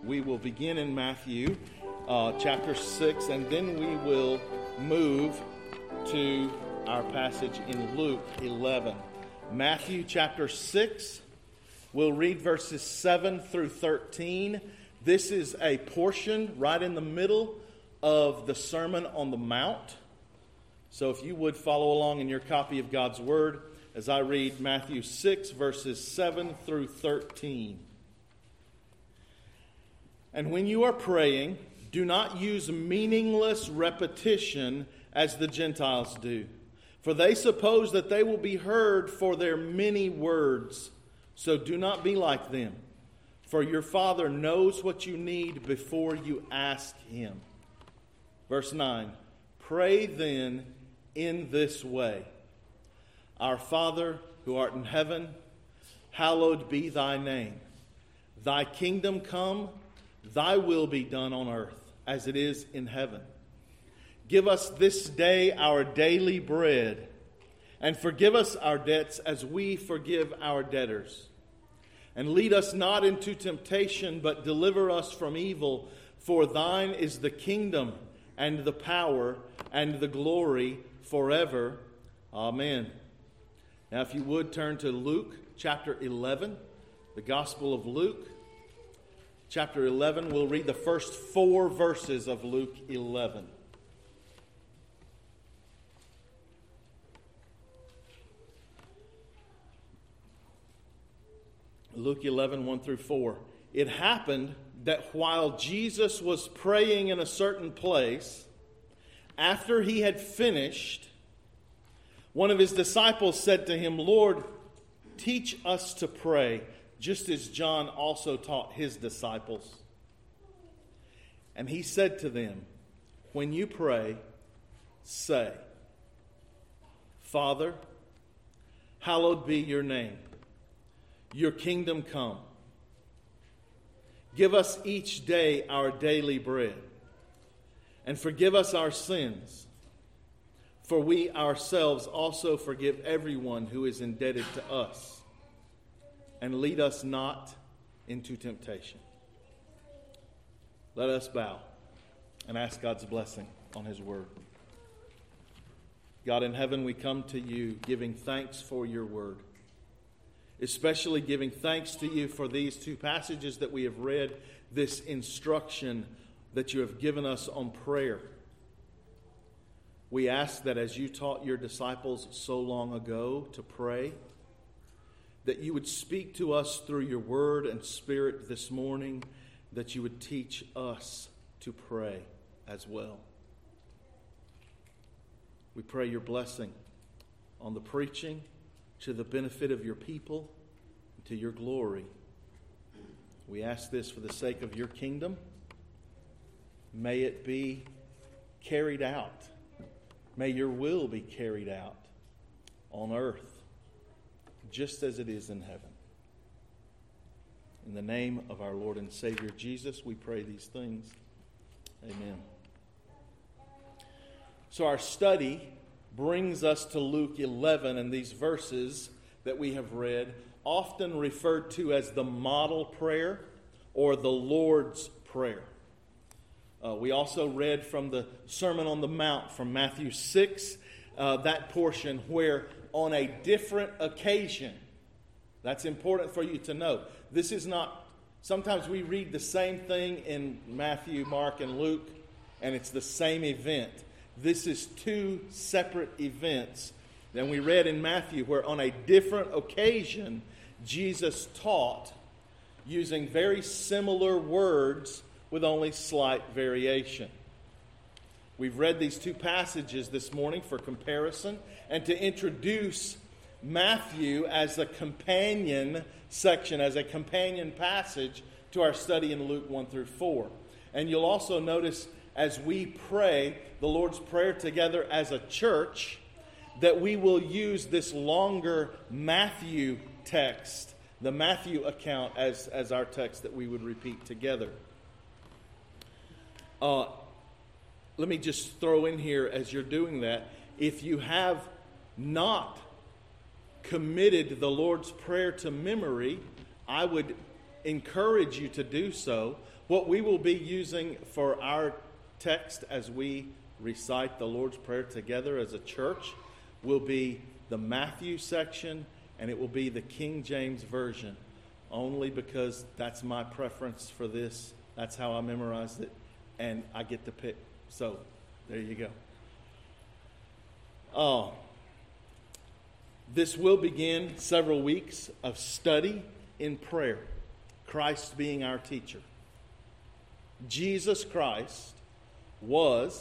We will begin in Matthew chapter 6, and then we will move to our passage in Luke 11. Matthew chapter 6, we'll read verses 7 through 13. This is a portion right in the middle of the Sermon on the Mount. So if you would follow along in your copy of God's Word as I read Matthew 6, verses 7 through 13. And when you are praying, do not use meaningless repetition as the Gentiles do, for they suppose that they will be heard for their many words. So do not be like them, for your Father knows what you need before you ask Him. Verse 9, pray then in this way. Our Father, who art in heaven, hallowed be thy name. Thy kingdom come, thy will be done on earth as it is in heaven. Give us this day our daily bread, and forgive us our debts as we forgive our debtors. And lead us not into temptation, but deliver us from evil. For thine is the kingdom, and the power, and the glory forever. Amen. Now, if you would turn to Luke chapter 11, the Gospel of Luke. Chapter 11, we'll read the first 4 verses of Luke 11. Luke 11, 1 through 4. It happened that while Jesus was praying in a certain place, after he had finished, one of his disciples said to him, Lord, teach us to pray, just as John also taught his disciples. And he said to them, when you pray, say, Father, hallowed be your name. Your kingdom come. Give us each day our daily bread, and forgive us our sins, for we ourselves also forgive everyone who is indebted to us. And lead us not into temptation. Let us bow and ask God's blessing on His word. God in heaven, we come to you giving thanks for your word, especially giving thanks to you for these 2 passages that we have read, this instruction that you have given us on prayer. We ask that as you taught your disciples so long ago to pray, that you would speak to us through your word and spirit this morning, that you would teach us to pray as well. We pray your blessing on the preaching to the benefit of your people and to your glory. We ask this for the sake of your kingdom. May it be carried out. May your will be carried out on earth, just as it is in heaven. In the name of our Lord and Savior Jesus, we pray these things. Amen. So our study brings us to Luke 11, and these verses that we have read, often referred to as the model prayer or the Lord's Prayer. We also read from the Sermon on the Mount from Matthew 6, that portion where on a different occasion, that's important for you to know. This is not, sometimes we read the same thing in Matthew, Mark, and Luke, and it's the same event. This is 2 separate events than we read in Matthew, where on a different occasion, Jesus taught using very similar words with only slight variation. We've read these 2 passages this morning for comparison and to introduce Matthew as a companion section, as a companion passage to our study in Luke 1 through 4. And you'll also notice as we pray the Lord's Prayer together as a church that we will use this longer Matthew text, the Matthew account, as our text that we would repeat together. Let me just throw in here as you're doing that, if you have not committed the Lord's Prayer to memory, I would encourage you to do so. What we will be using for our text as we recite the Lord's Prayer together as a church will be the Matthew section, and it will be the King James Version, only because that's my preference for this. That's how I memorized it, and I get to pick. So, there you go. This will begin several weeks of study in prayer, Christ being our teacher. Jesus Christ was,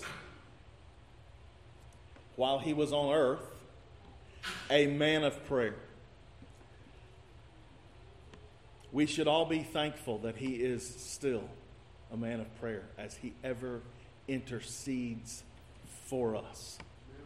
while he was on earth, a man of prayer. We should all be thankful that he is still a man of prayer as he ever intercedes for us.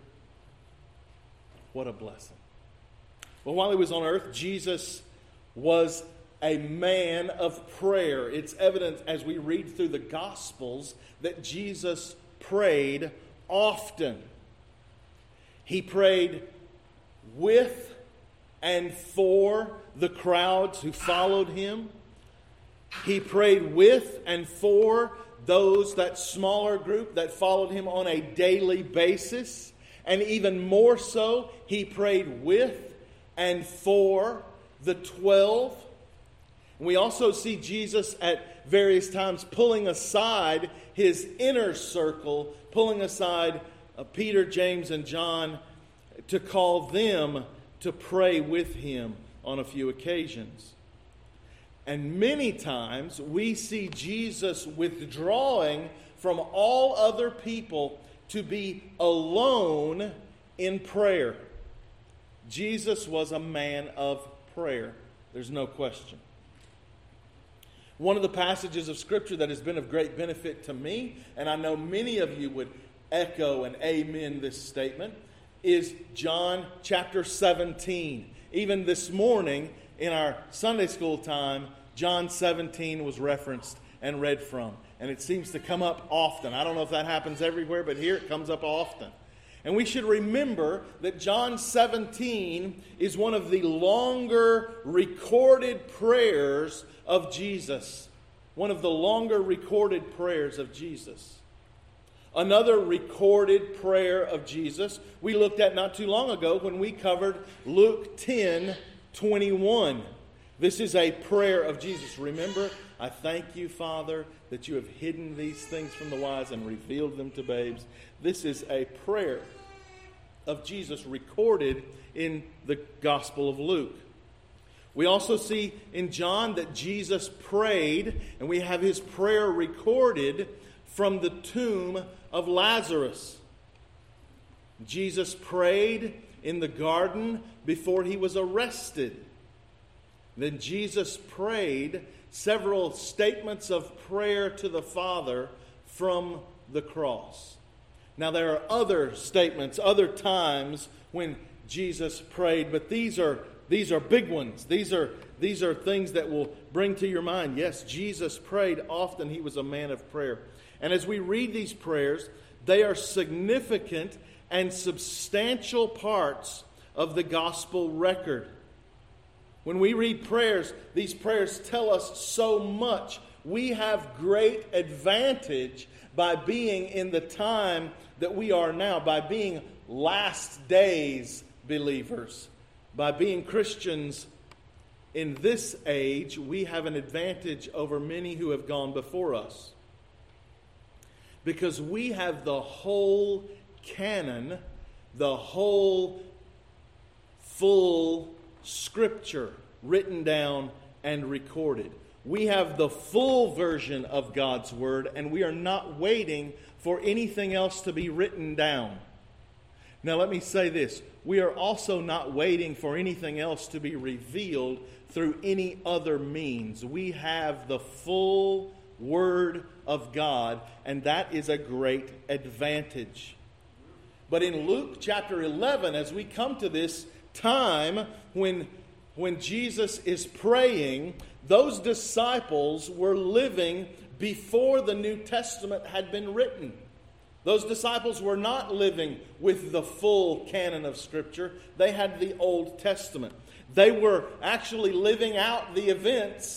What a blessing. Well, while he was on earth, Jesus was a man of prayer. It's evident as we read through the Gospels that Jesus prayed often. He prayed with and for the crowds who followed him. He prayed with and for those, that smaller group that followed him on a daily basis. And even more so, he prayed with and for the 12. We also see Jesus at various times pulling aside his inner circle, pulling aside Peter, James, and John to call them to pray with him on a few occasions. And many times we see Jesus withdrawing from all other people to be alone in prayer. Jesus was a man of prayer. There's no question. One of the passages of Scripture that has been of great benefit to me, and I know many of you would echo and amen this statement, is John chapter 17. Even this morning in our Sunday school time, John 17 was referenced and read from. And it seems to come up often. I don't know if that happens everywhere, but here it comes up often. And we should remember that John 17 is one of the longer recorded prayers of Jesus. One of the longer recorded prayers of Jesus. Another recorded prayer of Jesus we looked at not too long ago when we covered Luke 10:21. This is a prayer of Jesus. Remember, I thank you, Father, that you have hidden these things from the wise and revealed them to babes. This is a prayer of Jesus recorded in the Gospel of Luke. We also see in John that Jesus prayed, and we have his prayer recorded from the tomb of Lazarus. Jesus prayed in the garden before he was arrested. Then Jesus prayed several statements of prayer to the Father from the cross. Now there are other statements, other times when Jesus prayed, but these are big ones. These are things that will bring to your mind, yes, Jesus prayed often. He was a man of prayer. And as we read these prayers, they are significant and substantial parts of the gospel record. When we read prayers, these prayers tell us so much. We have great advantage by being in the time that we are now, by being last days believers, by being Christians in this age. We have an advantage over many who have gone before us. Because we have the whole canon, the whole full Scripture written down and recorded. We have the full version of God's Word, and we are not waiting for anything else to be written down. Now let me say this. We are also not waiting for anything else to be revealed through any other means. We have the full Word of God, and that is a great advantage. But in Luke chapter 11, as we come to this time when Jesus is praying, those disciples were living before the New Testament had been written. Those disciples were not living with the full canon of Scripture. They had the Old Testament. They were actually living out the events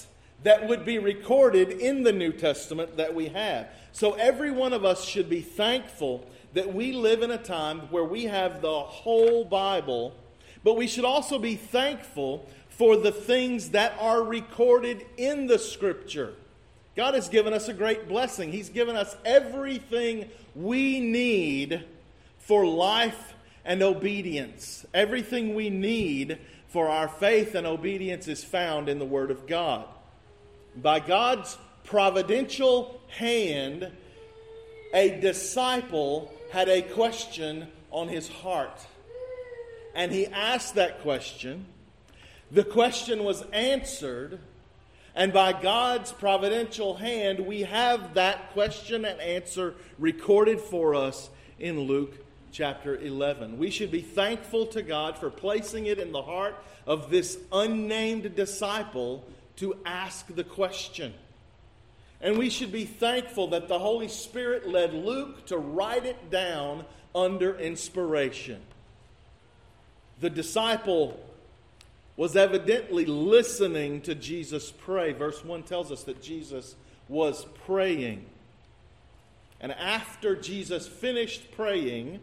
that would be recorded in the New Testament that we have. So every one of us should be thankful that we live in a time where we have the whole Bible, but we should also be thankful for the things that are recorded in the Scripture. God has given us a great blessing. He's given us everything we need for life and obedience. Everything we need for our faith and obedience is found in the Word of God. By God's providential hand, a disciple had a question on his heart. And he asked that question. The question was answered. And by God's providential hand, we have that question and answer recorded for us in Luke chapter 11. We should be thankful to God for placing it in the heart of this unnamed disciple to ask the question. And we should be thankful that the Holy Spirit led Luke to write it down under inspiration. The disciple was evidently listening to Jesus pray. Verse 1 tells us that Jesus was praying. And after Jesus finished praying,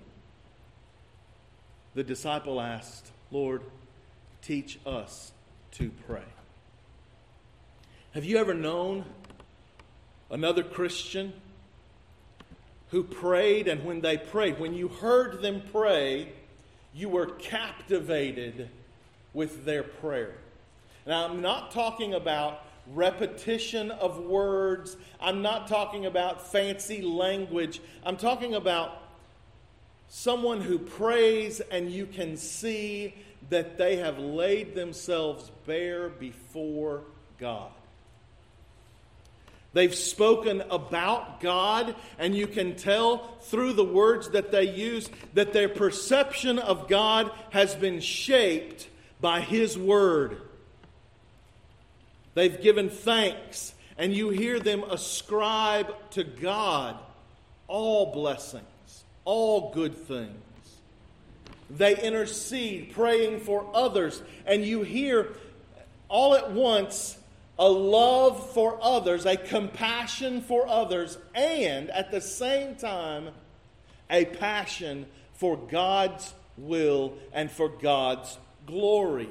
the disciple asked, "Lord, teach us to pray." Have you ever known another Christian who prayed, and when they prayed, when you heard them pray, you were captivated with their prayer? Now, I'm not talking about repetition of words. I'm not talking about fancy language. I'm talking about someone who prays and you can see that they have laid themselves bare before God. They've spoken about God, and you can tell through the words that they use that their perception of God has been shaped by His Word. They've given thanks, and you hear them ascribe to God all blessings, all good things. They intercede, praying for others, and you hear all at once a love for others, a compassion for others, and at the same time, a passion for God's will and for God's glory.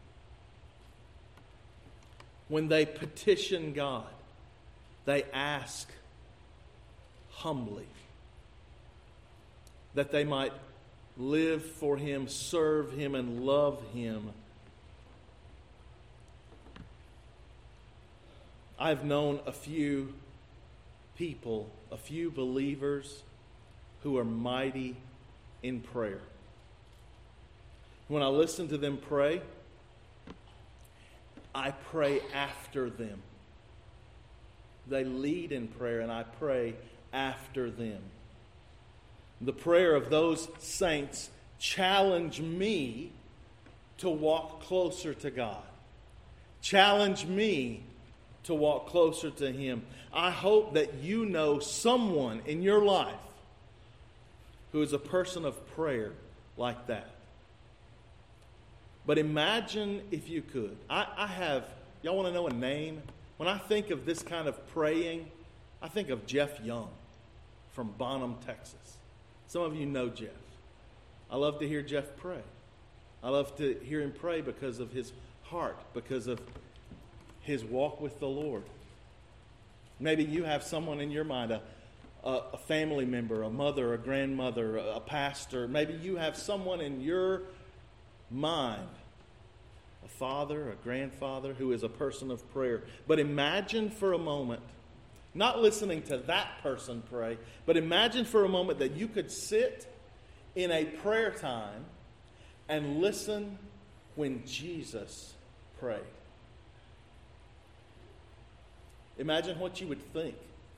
When they petition God, they ask humbly that they might live for Him, serve Him, and love Him. I've known a few people, a few believers who are mighty in prayer. When I listen to them pray, I pray after them. They lead in prayer, and I pray after them. The prayer of those saints challenge me to walk closer to God. Challenge me to walk closer to Him. I hope that you know someone in your life who is a person of prayer like that. But imagine if you could. Y'all want to know a name? When I think of this kind of praying, I think of Jeff Young from Bonham, Texas. Some of you know Jeff. I love to hear Jeff pray. I love to hear him pray because of his heart, because of his walk with the Lord. Maybe you have someone in your mind, a family member, a mother, a grandmother, a pastor. Maybe you have someone in your mind, a father, a grandfather, who is a person of prayer. But imagine for a moment, not listening to that person pray, but imagine for a moment that you could sit in a prayer time and listen when Jesus prayed. Imagine what you would think.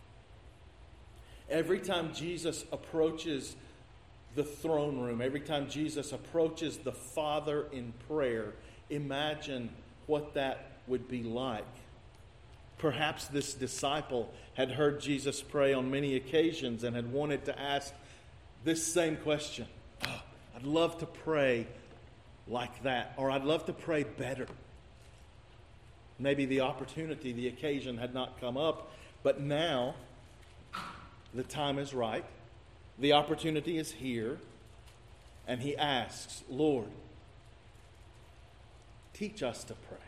Every time Jesus approaches the throne room, every time Jesus approaches the Father in prayer, imagine what that would be like. Perhaps this disciple had heard Jesus pray on many occasions and had wanted to ask this same question. Oh, I'd love to pray like that, or I'd love to pray better. Maybe the opportunity, the occasion had not come up, but now the time is right. The opportunity is here. And he asks, Lord, teach us to pray.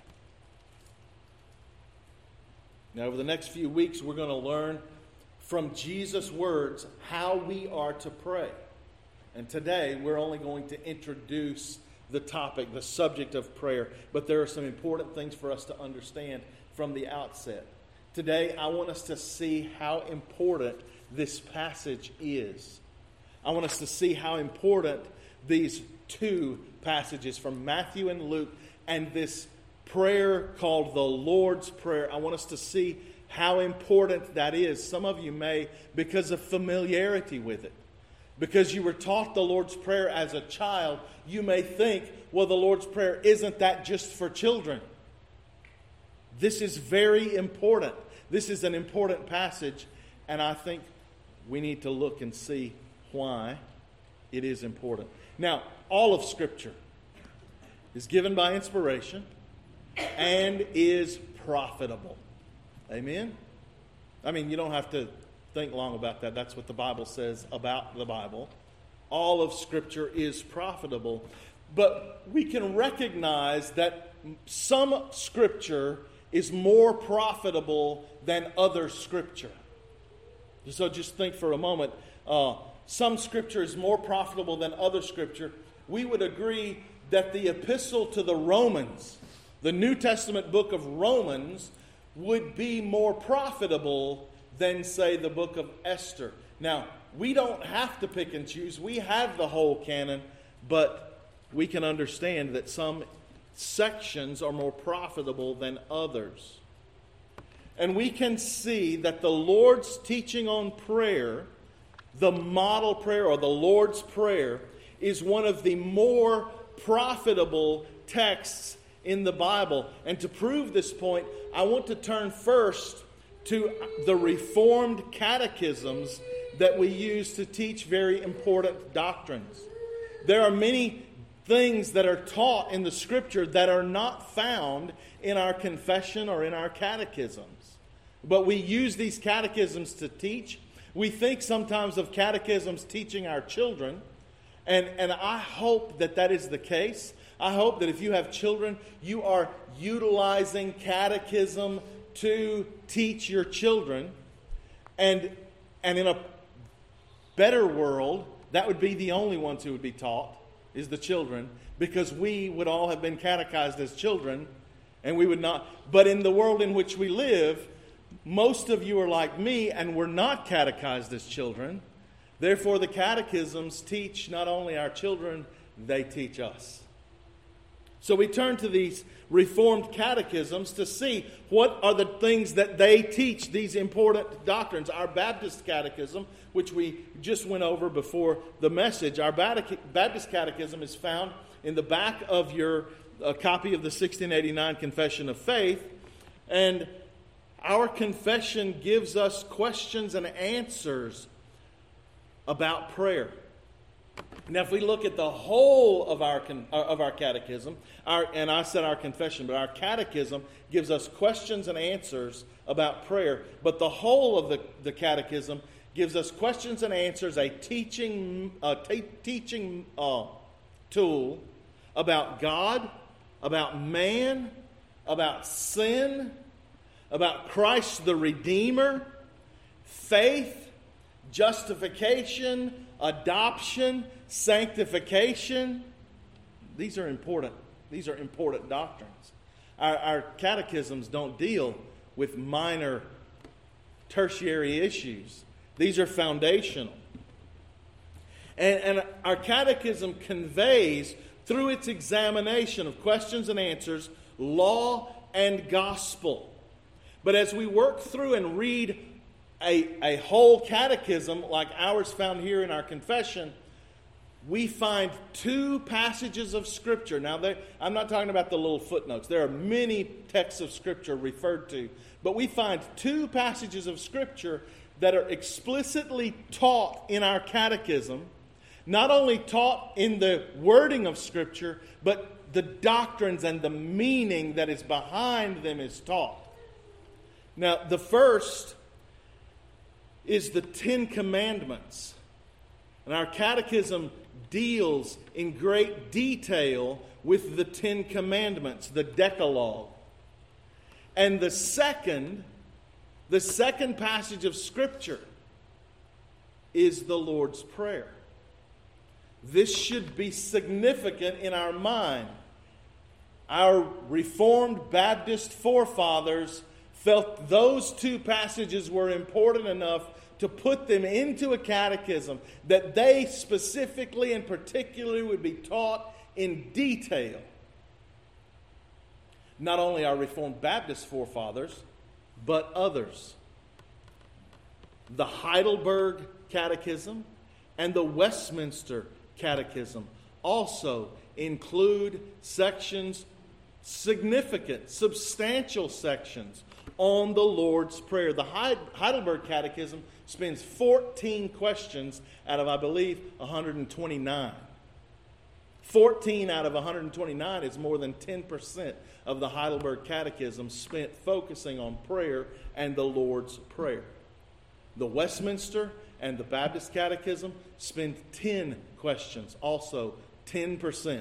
Now, over the next few weeks, we're going to learn from Jesus' words how we are to pray. And today, we're only going to introduce the topic, the subject of prayer. But there are some important things for us to understand from the outset. Today, I want us to see how important this passage is. I want us to see how important these two passages from Matthew and Luke and this prayer called the Lord's Prayer. I want us to see how important that is. Some of you may, because of familiarity with it, because you were taught the Lord's Prayer as a child, you may think, well, the Lord's Prayer, isn't that just for children? This is very important. This is an important passage, and I think we need to look and see why it is important. Now, all of Scripture is given by inspiration and is profitable. Amen? I mean, you don't have to think long about that. That's what the Bible says about the Bible. All of Scripture is profitable. But we can recognize that some Scripture is more profitable than other Scripture. So just think for a moment. Some Scripture is more profitable than other Scripture. We would agree that the epistle to the Romans, the New Testament book of Romans, would be more profitable than, say, the book of Esther. Now, we don't have to pick and choose. We have the whole canon, but we can understand that some sections are more profitable than others. And we can see that the Lord's teaching on prayer, the model prayer or the Lord's Prayer, is one of the more profitable texts in the Bible. And to prove this point, I want to turn first to the Reformed catechisms that we use to teach very important doctrines. There are many things that are taught in the Scripture that are not found in our confession or in our catechisms. But we use these catechisms to teach. We think sometimes of catechisms teaching our children, and I hope that that is the case. I hope that if you have children, you are utilizing catechism to teach your children. And in a better world, that would be the only ones who would be taught, is the children, because we would all have been catechized as children, and we would not. But in the world in which we live, most of you are like me and were not catechized as children. Therefore, the catechisms teach not only our children, they teach us. So we turn to these Reformed catechisms to see what are the things that they teach, these important doctrines. Our Baptist catechism, which we just went over before the message, our Baptist catechism is found in the back of your copy of the 1689 Confession of Faith. And our confession gives us questions and answers about prayer. Now, if we look at the whole of our catechism, and I said our confession, but our catechism gives us questions and answers about prayer. But the whole of the catechism gives us questions and answers, a teaching tool about God, about man, about sin, about Christ the Redeemer, faith, justification, adoption, sanctification. These are important doctrines. Our catechisms don't deal with minor tertiary issues. These are foundational. And our catechism conveys, through its examination of questions and answers, law and gospel. But as we work through and read a whole catechism like ours found here in our confession, we find two passages of Scripture. Now, I'm not talking about the little footnotes. There are many texts of Scripture referred to. But we find two passages of Scripture that are explicitly taught in our catechism. not only taught in the wording of Scripture, but the doctrines and the meaning that is behind them is taught. Now, the first is the Ten Commandments. And our catechism deals in great detail with the Ten Commandments, the Decalogue. And the second passage of Scripture is the Lord's Prayer. This should be significant in our mind. Our Reformed Baptist forefathers felt those two passages were important enough to put them into a catechism that they specifically and particularly would be taught in detail. Not only our Reformed Baptist forefathers, but others. The Heidelberg Catechism and the Westminster Catechism also include sections, significant, substantial sections on the Lord's Prayer. The Heidelberg Catechism spends 14 questions out of, I believe, 129. 14 out of 129 is more than 10% of the Heidelberg Catechism spent focusing on prayer and the Lord's Prayer. The Westminster and the Baptist Catechism spend 10 questions, also 10%.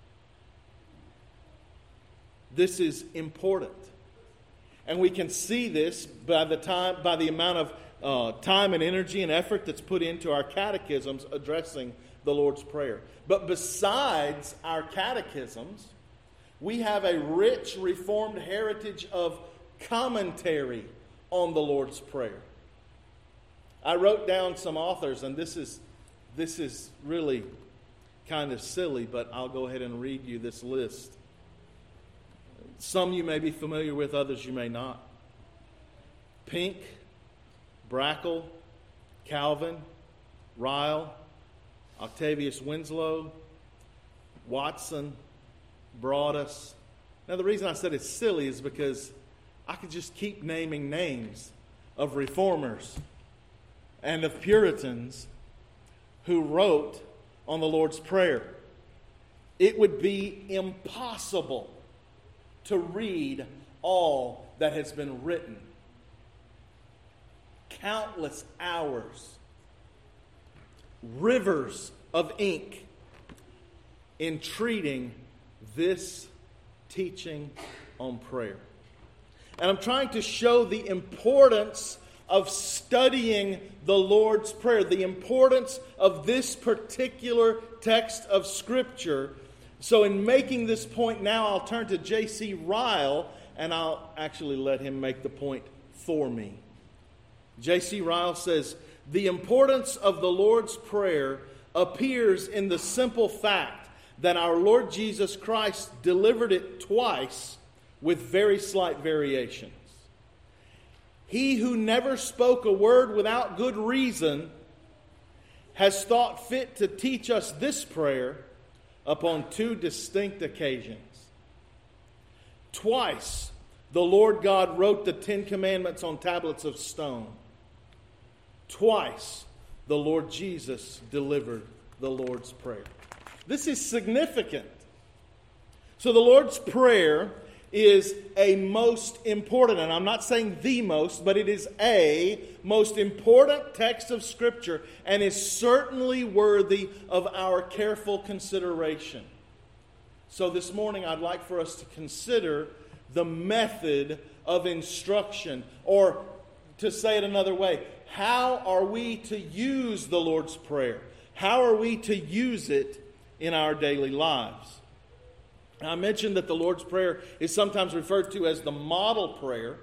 This is important. And we can see this by the amount of time and energy and effort that's put into our catechisms addressing the Lord's Prayer. But besides our catechisms, we have a rich Reformed heritage of commentary on the Lord's Prayer. I wrote down some authors, and this is really kind of silly, but I'll go ahead and read you this list. Some you may be familiar with, others you may not. Pink, Brackle, Calvin, Ryle, Octavius Winslow, Watson, Broadus. Now, the reason I said it's silly is because I could just keep naming names of reformers and of Puritans who wrote on the Lord's Prayer. It would be impossible to read all that has been written. Countless hours, rivers of ink in treating this teaching on prayer. And I'm trying to show the importance of studying the Lord's Prayer, the importance of this particular text of Scripture. So in making this point now, I'll turn to J.C. Ryle, and I'll actually let him make the point for me. J.C. Ryle says, "The importance of the Lord's Prayer appears in the simple fact that our Lord Jesus Christ delivered it twice with very slight variations. He who never spoke a word without good reason has thought fit to teach us this prayer upon two distinct occasions. Twice the Lord God wrote the Ten Commandments on tablets of stone. Twice the Lord Jesus delivered the Lord's Prayer." This is significant. So the Lord's Prayer is a most important, and I'm not saying the most, but it is a most important text of Scripture and is certainly worthy of our careful consideration. So this morning I'd like for us to consider the method of instruction, or to say it another way, how are we to use the Lord's Prayer? How are we to use it in our daily lives? Now, I mentioned that the Lord's Prayer is sometimes referred to as the model prayer.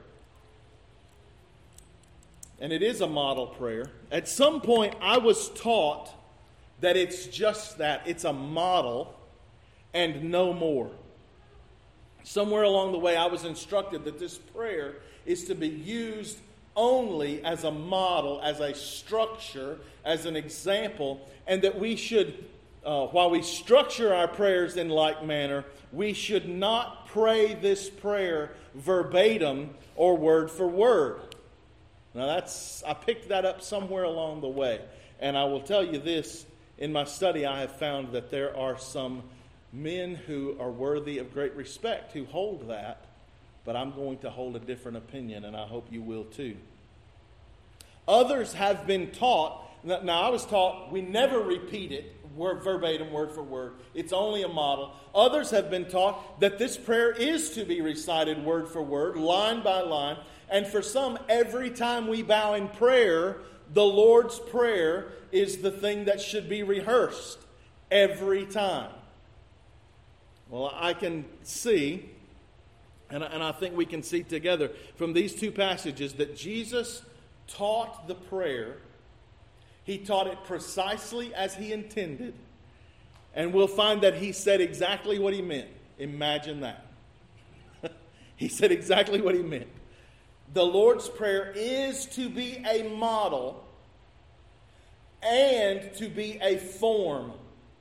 And it is a model prayer. At some point, I was taught that it's just that. It's a model and no more. Somewhere along the way, I was instructed that this prayer is to be used only as a model, as a structure, as an example, and that we should, while we structure our prayers in like manner, we should not pray this prayer verbatim or word for word. Now I picked that up somewhere along the way. And I will tell you this, in my study, I have found that there are some men who are worthy of great respect who hold that, but I'm going to hold a different opinion, and I hope you will too. Others have been taught, now I was taught we never repeat it verbatim, word for word. It's only a model. Others have been taught that this prayer is to be recited word for word, line by line. And for some, every time we bow in prayer, the Lord's Prayer is the thing that should be rehearsed every time. Well, I can see, and I think we can see together from these two passages, that Jesus taught the prayer. He taught it precisely as he intended. And we'll find that he said exactly what he meant. Imagine that. He said exactly what he meant. The Lord's Prayer is to be a model and to be a form.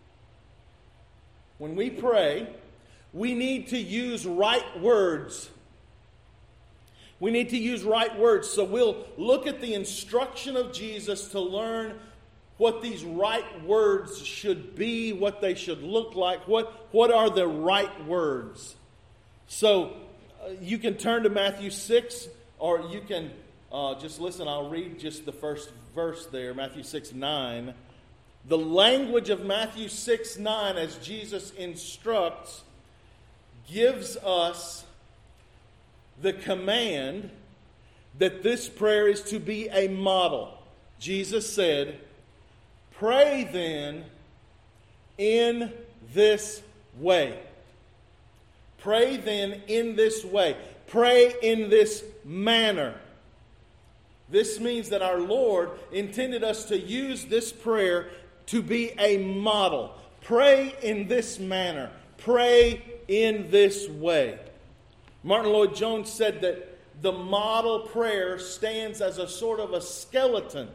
When we pray, we need to use right words. We need to use right words. So we'll look at the instruction of Jesus to learn what these right words should be, what they should look like, what are the right words. So you can turn to Matthew 6, or you can just listen. I'll read just the first verse there, Matthew 6:9. The language of Matthew 6:9, as Jesus instructs, gives us the command that this prayer is to be a model. Jesus said, "Pray then in this way." Pray then in this way. Pray in this manner. This means that our Lord intended us to use this prayer to be a model. Pray in this manner. Pray in this way. Martin Lloyd-Jones said that the model prayer stands as a sort of a skeleton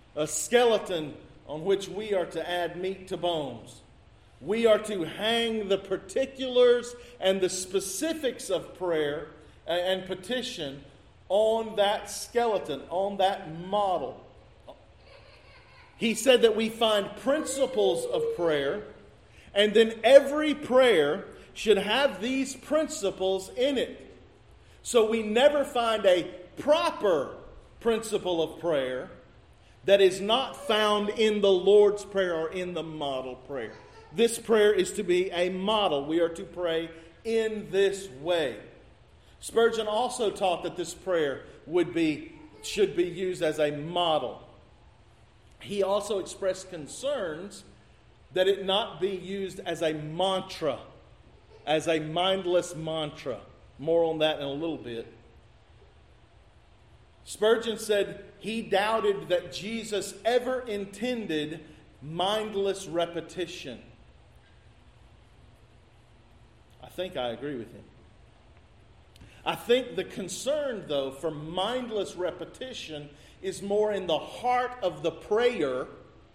on which we are to add meat to bones. We are to hang the particulars and the specifics of prayer and petition on that skeleton, on that model. He said that we find principles of prayer, and then every prayer should have these principles in it. So we never find a proper principle of prayer that is not found in the Lord's Prayer or in the model prayer. This prayer is to be a model. We are to pray in this way. Spurgeon also taught that this prayer should be used as a model. He also expressed concerns that it not be used as a mantra, as a mindless mantra. More on that in a little bit. Spurgeon said he doubted that Jesus ever intended mindless repetition. I think I agree with him. I think the concern, though, for mindless repetition is more in the heart of the prayer,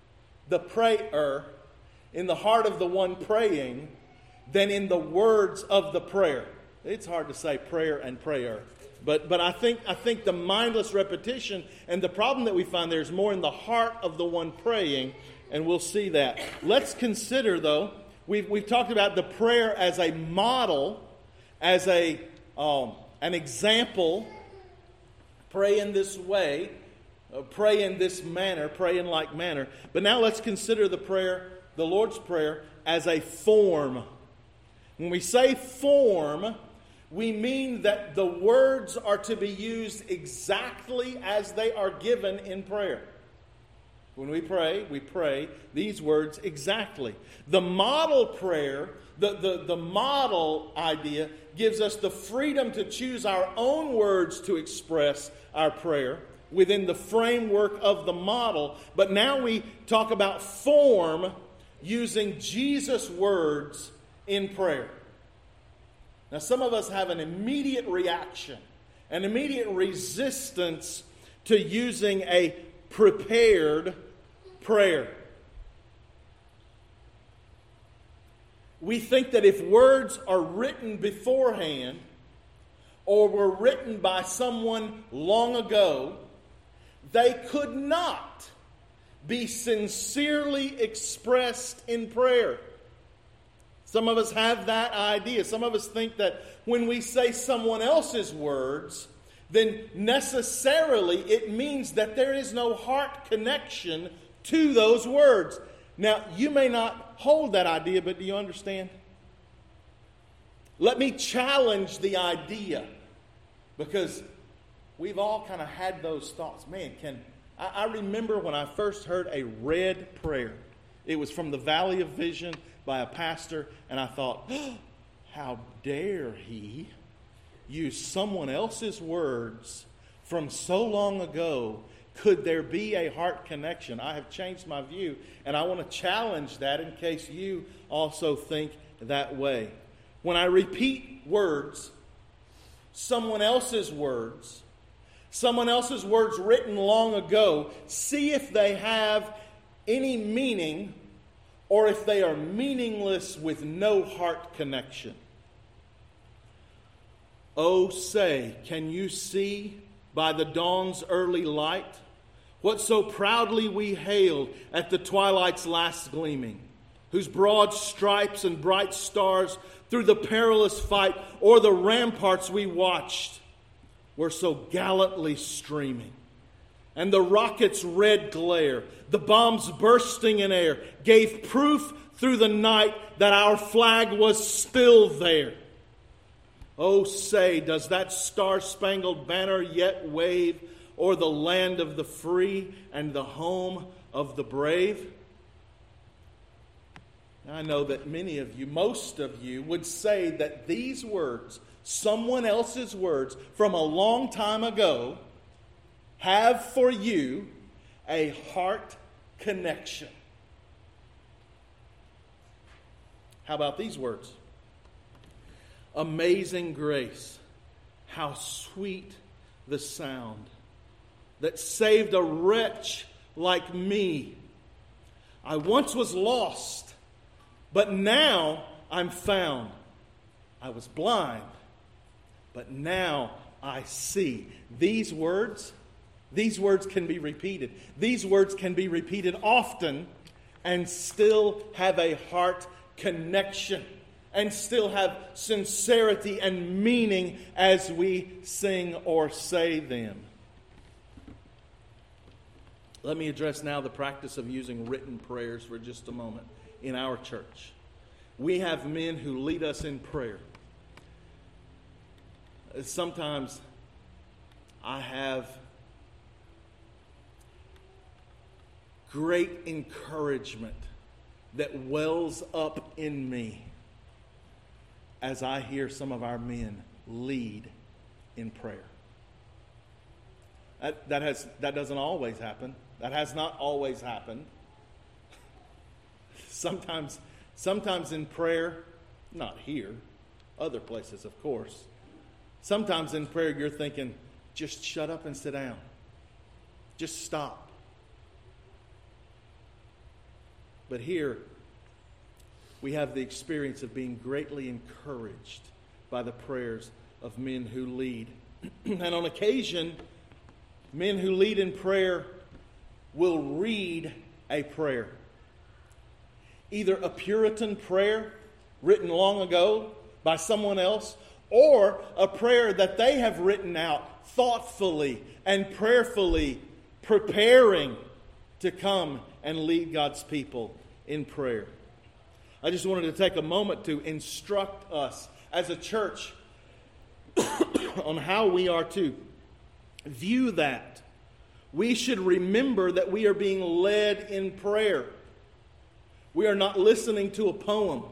in the heart of the one praying, than in the words of the prayer. It's hard to say prayer and prayer. But I think the mindless repetition and the problem that we find there is more in the heart of the one praying, and we'll see that. Let's consider, though, we've talked about the prayer as a model, as an example. Pray in this way, pray in this manner, pray in like manner. But now let's consider the prayer, the Lord's Prayer, as a form. When we say form, we mean that the words are to be used exactly as they are given in prayer. When we pray these words exactly. The model prayer, the model idea, gives us the freedom to choose our own words to express our prayer within the framework of the model. But now we talk about form using Jesus' words in prayer. Now, some of us have an immediate reaction, an immediate resistance to using a prepared prayer. We think that if words are written beforehand or were written by someone long ago, they could not be sincerely expressed in prayer. Some of us have that idea. Some of us think that when we say someone else's words, then necessarily it means that there is no heart connection to those words. Now, you may not hold that idea, but do you understand? Let me challenge the idea, because we've all kind of had those thoughts. Man, I remember when I first heard a read prayer. It was from the Valley of Vision by a pastor, and I thought, oh, how dare he use someone else's words from so long ago? Could there be a heart connection? I have changed my view, and I want to challenge that in case you also think that way. When I repeat words, someone else's words written long ago, see if they have any meaning or if they are meaningless with no heart connection. Oh, say, can you see by the dawn's early light what so proudly we hailed at the twilight's last gleaming, whose broad stripes and bright stars through the perilous fight o'er the ramparts we watched were so gallantly streaming. And the rocket's red glare, the bombs bursting in air, gave proof through the night that our flag was still there. Oh, say, does that star-spangled banner yet wave o'er the land of the free and the home of the brave? I know that many of you, most of you, would say that these words, someone else's words from a long time ago, have for you a heart connection. How about these words? Amazing grace, how sweet the sound that saved a wretch like me. I once was lost, but now I'm found. I was blind, but now I see. These words can be repeated. These words can be repeated often and still have a heart connection and still have sincerity and meaning as we sing or say them. Let me address now the practice of using written prayers for just a moment in our church. We have men who lead us in prayer. Sometimes I have great encouragement that wells up in me as I hear some of our men lead in prayer. That doesn't always happen. That has not always happened. Sometimes in prayer, not here, other places, of course. Sometimes in prayer you're thinking, just shut up and sit down. Just stop. But here, we have the experience of being greatly encouraged by the prayers of men who lead. And on occasion, men who lead in prayer will read a prayer. Either a Puritan prayer written long ago by someone else, or a prayer that they have written out thoughtfully and prayerfully, preparing to come and lead God's people in prayer. I just wanted to take a moment to instruct us as a church on how we are to view that. We should remember that we are being led in prayer. We are not listening to a poem.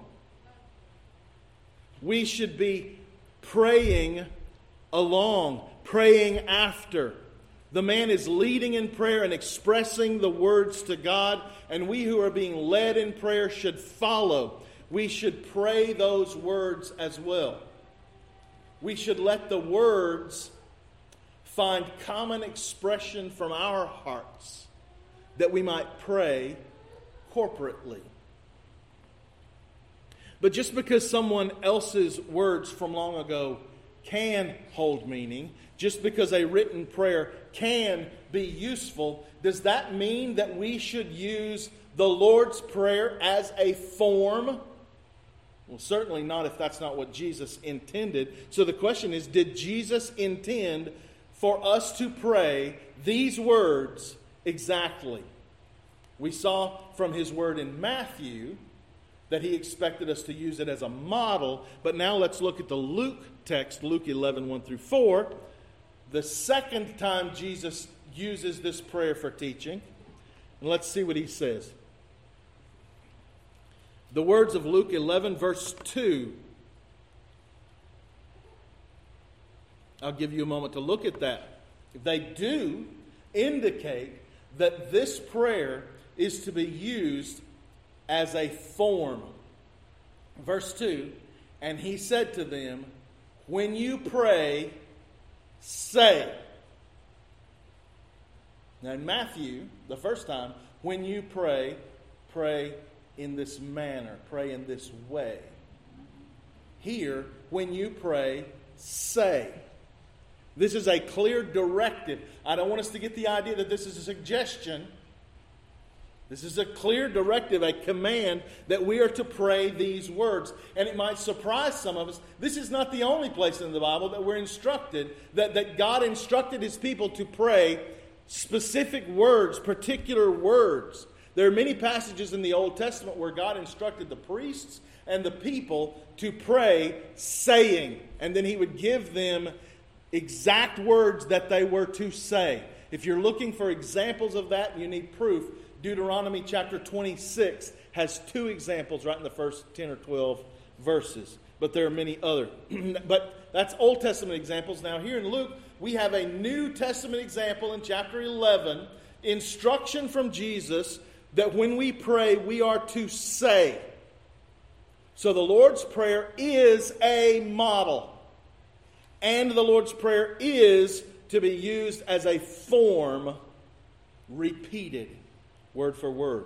We should be praying along, praying after. The man is leading in prayer and expressing the words to God, and we who are being led in prayer should follow. We should pray those words as well. We should let the words find common expression from our hearts that we might pray corporately. But just because someone else's words from long ago can hold meaning, just because a written prayer can be useful, does that mean that we should use the Lord's Prayer as a form? Well, certainly not if that's not what Jesus intended. So the question is, did Jesus intend for us to pray these words exactly? We saw from his word in Matthew that he expected us to use it as a model. But now let's look at the Luke text, Luke 11, 1 through 4. The second time Jesus uses this prayer for teaching. And let's see what he says. The words of Luke 11, verse 2. I'll give you a moment to look at that. They do indicate that this prayer is to be used as a form. Verse 2, and he said to them, when you pray, say. Now in Matthew, the first time, when you pray, pray in this manner, pray in this way. Here, when you pray, say. This is a clear directive. I don't want us to get the idea that this is a suggestion. This is a clear directive, a command that we are to pray these words. And it might surprise some of us. This is not the only place in the Bible that we're instructed, that God instructed his people to pray specific words, particular words. There are many passages in the Old Testament where God instructed the priests and the people to pray saying. And then he would give them exact words that they were to say. If you're looking for examples of that, you need proof. Deuteronomy chapter 26 has 2 examples right in the first 10 or 12 verses. But there are many other. But that's Old Testament examples. Now here in Luke, we have a New Testament example in chapter 11. Instruction from Jesus that when we pray, we are to say. So the Lord's Prayer is a model. And the Lord's Prayer is to be used as a form, repeated, word for word.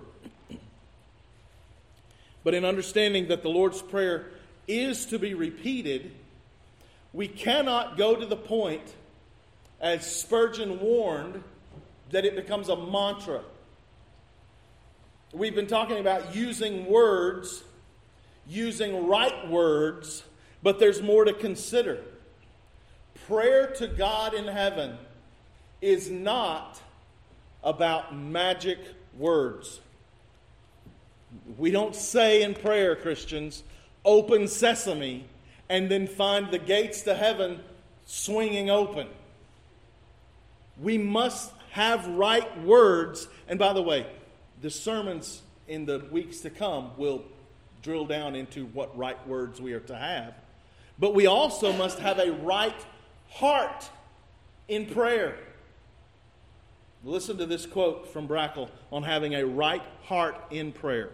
But in understanding that the Lord's Prayer is to be repeated, we cannot go to the point, as Spurgeon warned, that it becomes a mantra. We've been talking about using words, using right words, but there's more to consider. Prayer to God in heaven is not about magic words. We don't say in prayer, Christians, open sesame, and then find the gates to heaven swinging open. We must have right words. And by the way, the sermons in the weeks to come will drill down into what right words we are to have. But we also must have a right heart in prayer. Listen to this quote from Brackle on having a right heart in prayer.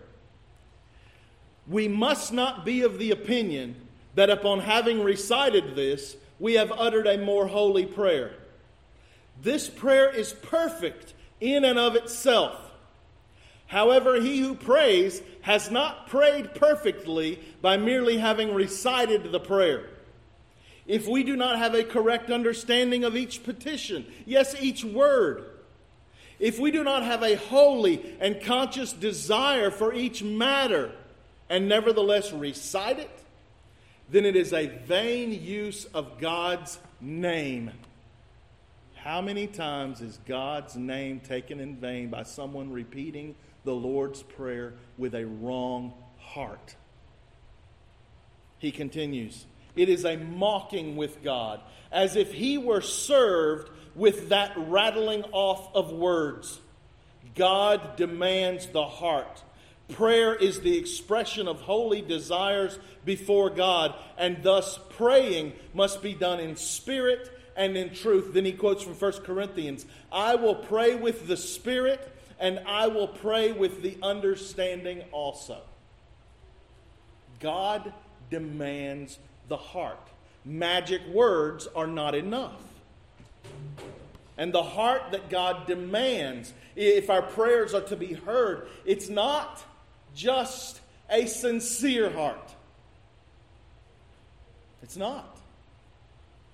We must not be of the opinion that upon having recited this, we have uttered a more holy prayer. This prayer is perfect in and of itself. However, he who prays has not prayed perfectly by merely having recited the prayer. If we do not have a correct understanding of each petition, yes, each word, if we do not have a holy and conscious desire for each matter, and nevertheless recite it, then it is a vain use of God's name. How many times is God's name taken in vain by someone repeating the Lord's Prayer with a wrong heart? He continues, it is a mocking with God, as if he were served with that rattling off of words. God demands the heart. Prayer is the expression of holy desires before God, and thus praying must be done in spirit and in truth. Then he quotes from 1 Corinthians, I will pray with the Spirit, and I will pray with the understanding also. God demands the heart. Magic words are not enough. And the heart that God demands, if our prayers are to be heard, it's not just a sincere heart. It's not.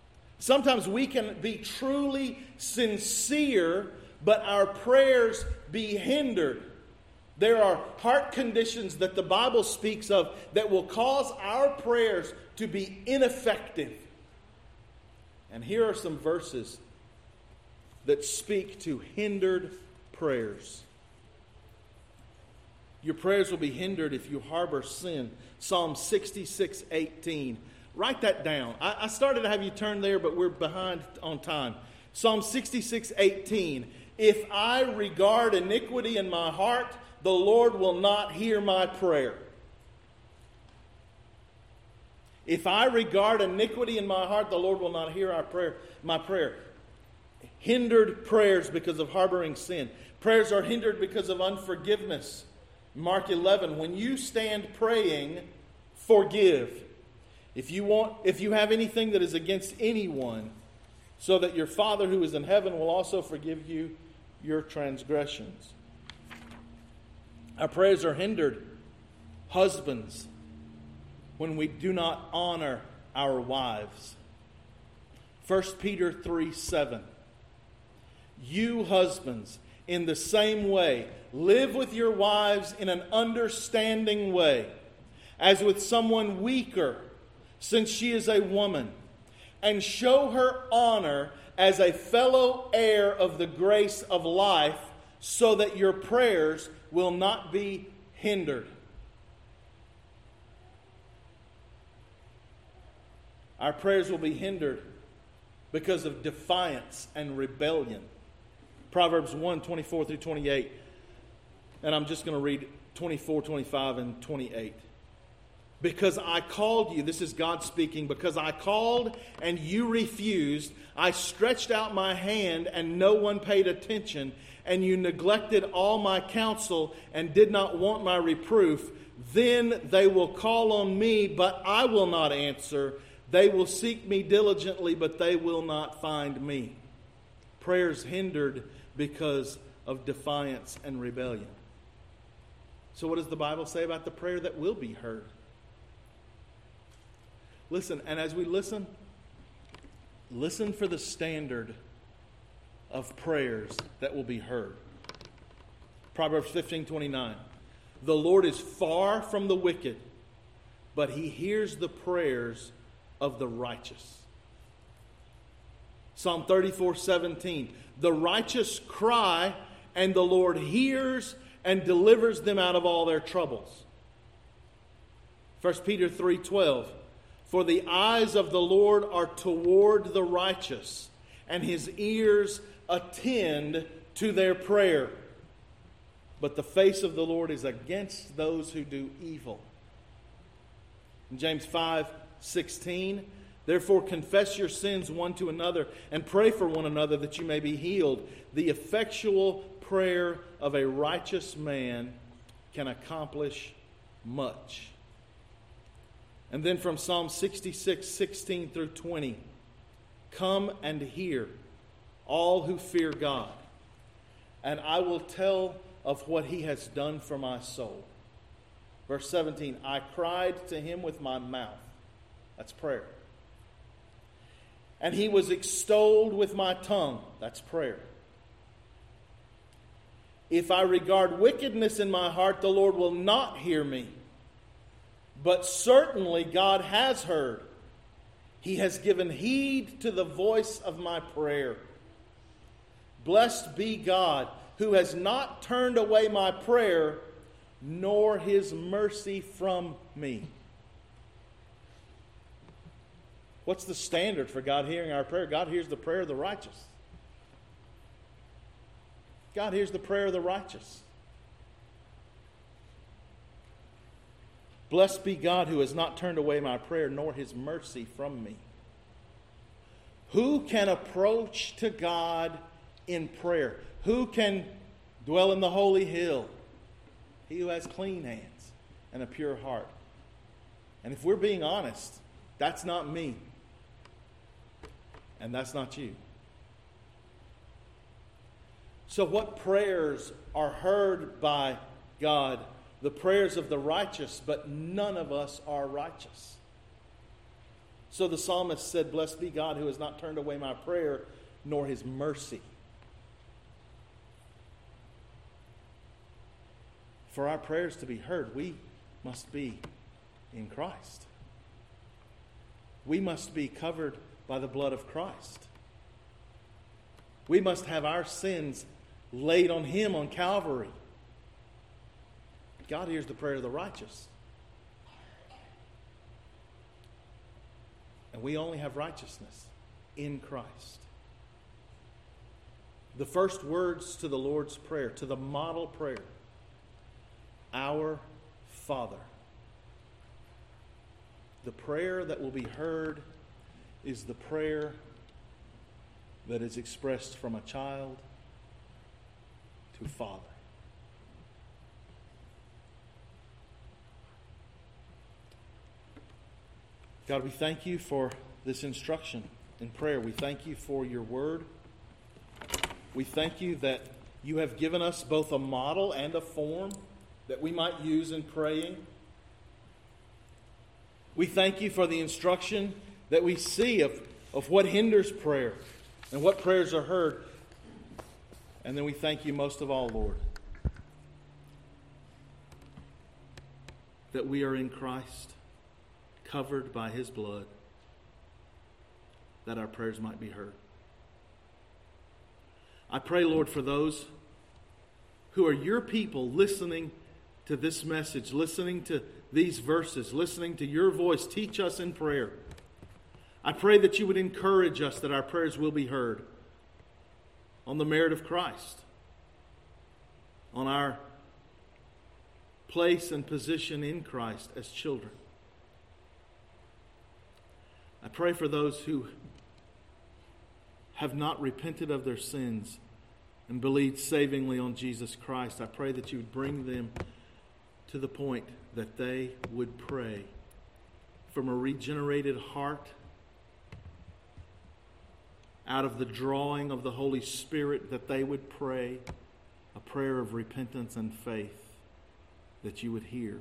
Sometimes we can be truly sincere, but our prayers be hindered. There are heart conditions that the Bible speaks of that will cause our prayers to be ineffective. And here are some verses that speak to hindered prayers. Your prayers will be hindered if you harbor sin. Psalm 66:18. Write that down. I started to have you turn there, but we're behind on time. Psalm 66:18. If I regard iniquity in my heart, the Lord will not hear my prayer. If I regard iniquity in my heart, the Lord will not hear my prayer. Hindered prayers because of harboring sin. Prayers are hindered because of unforgiveness. Mark 11, when you stand praying, forgive. If you have anything that is against anyone, so that your Father who is in heaven will also forgive you your transgressions. Our prayers are hindered, husbands, when we do not honor our wives. 1 Peter 3:7. You husbands, in the same way, live with your wives in an understanding way, as with someone weaker, since she is a woman, and show her honor as a fellow heir of the grace of life, so that your prayers will not be hindered. Our prayers will be hindered because of defiance and rebellion. Proverbs 1:24 through 28. And I'm just going to read 24, 25, and 28. Because I called you, this is God speaking, because I called and you refused, I stretched out my hand and no one paid attention, and you neglected all my counsel and did not want my reproof, then they will call on me, but I will not answer. They will seek me diligently, but they will not find me. Prayers hindered because of defiance and rebellion. So what does the Bible say about the prayer that will be heard? Listen, and as we listen for the standard of prayers that will be heard. Proverbs 15:29. The Lord is far from the wicked, but he hears the prayers of the righteous. Psalm 34:17. The righteous cry, and the Lord hears and delivers them out of all their troubles. 1 Peter 3:12. For the eyes of the Lord are toward the righteous, and his ears attend to their prayer. But the face of the Lord is against those who do evil. In James 5:16, therefore confess your sins one to another and pray for one another that you may be healed. The effectual prayer of a righteous man can accomplish much. And then from Psalm 66:16 through 20, come and hear, all who fear God, and I will tell of what he has done for my soul. Verse 17, I cried to him with my mouth. That's prayer. And he was extolled with my tongue. That's prayer. If I regard wickedness in my heart, the Lord will not hear me. But certainly God has heard. He has given heed to the voice of my prayer. Blessed be God, who has not turned away my prayer, nor his mercy from me. What's the standard for God hearing our prayer? God hears the prayer of the righteous. God hears the prayer of the righteous. Blessed be God who has not turned away my prayer, nor his mercy from me. Who can approach to God in prayer? Who can dwell in the holy hill? He who has clean hands and a pure heart. And if we're being honest, that's not me. And that's not you. So what prayers are heard by God? The prayers of the righteous, but none of us are righteous. So the psalmist said, "Blessed be God who has not turned away my prayer, nor his mercy." For our prayers to be heard, we must be in Christ. We must be covered by the blood of Christ. We must have our sins laid on Him on Calvary. God hears the prayer of the righteous. And we only have righteousness in Christ. The first words to the Lord's Prayer, to the model prayer, Our Father. The prayer that will be heard is the prayer that is expressed from a child to Father. God, we thank you for this instruction in prayer. We thank you for your word. We thank you that you have given us both a model and a form that we might use in praying. We thank you for the instruction that we see of what hinders prayer and what prayers are heard. And then we thank you most of all, Lord, that we are in Christ, covered by His blood, that our prayers might be heard. I pray, Lord, for those who are your people listening to this message, listening to these verses, listening to your voice. Teach us in prayer. I pray that you would encourage us that our prayers will be heard on the merit of Christ, on our place and position in Christ as children. I pray for those who have not repented of their sins and believed savingly on Jesus Christ. I pray that you would bring them to the point that they would pray from a regenerated heart, out of the drawing of the Holy Spirit, that they would pray a prayer of repentance and faith that you would hear.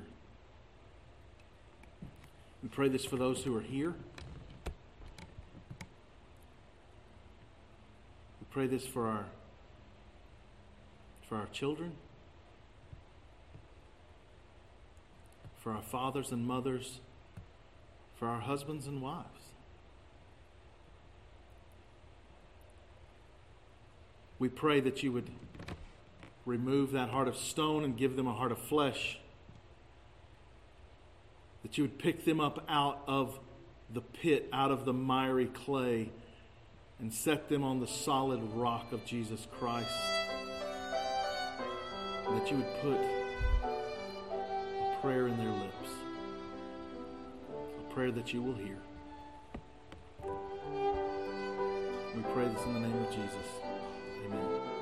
We pray this for those who are here. We pray this for our children, for our fathers and mothers, for our husbands and wives. We pray that you would remove that heart of stone and give them a heart of flesh. That you would pick them up out of the pit, out of the miry clay, and set them on the solid rock of Jesus Christ. And that you would put a prayer in their lips, a prayer that you will hear. We pray this in the name of Jesus. Amen.